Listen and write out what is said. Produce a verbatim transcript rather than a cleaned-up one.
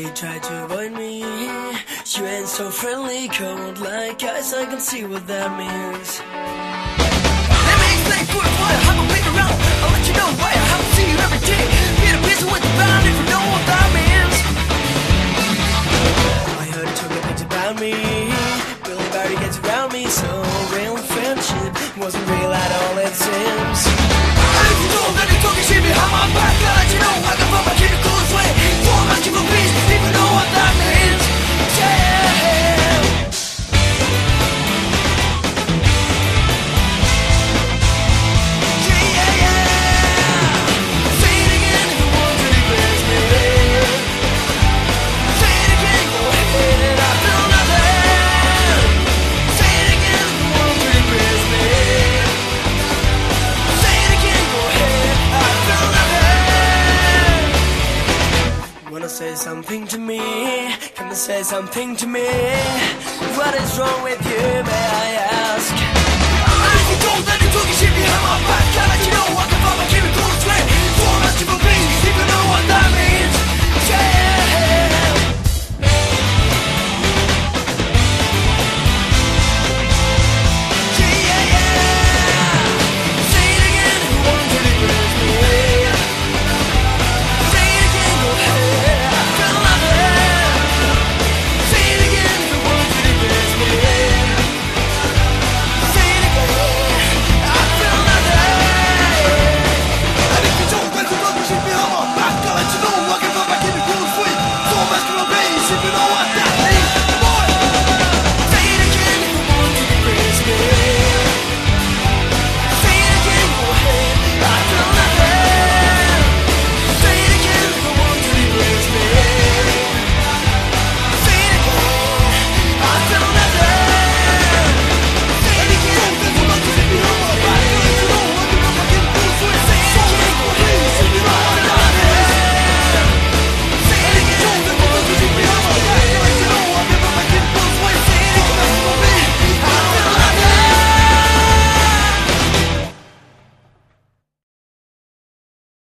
you try to avoid me. You ain't so friendly, cold like ice. I can see what that means. Let me explain for you why I haven't been around. I'll let you know why I haven't seen you every day. Get a piece with the band if you know what that means. I heard you talking things about me. Billy Barty gets around me, so real friendship wasn't real at all, it seems. And if you know that you're talking shit behind my back, I'll let you know I can find my kid the coolest way. For my keep a peace, if you know what that means. Yeah. Say something to me, come and say something to me. What is wrong with you, may I ask? And if you don't, then you're talking shit behind my back. I'll let you know I can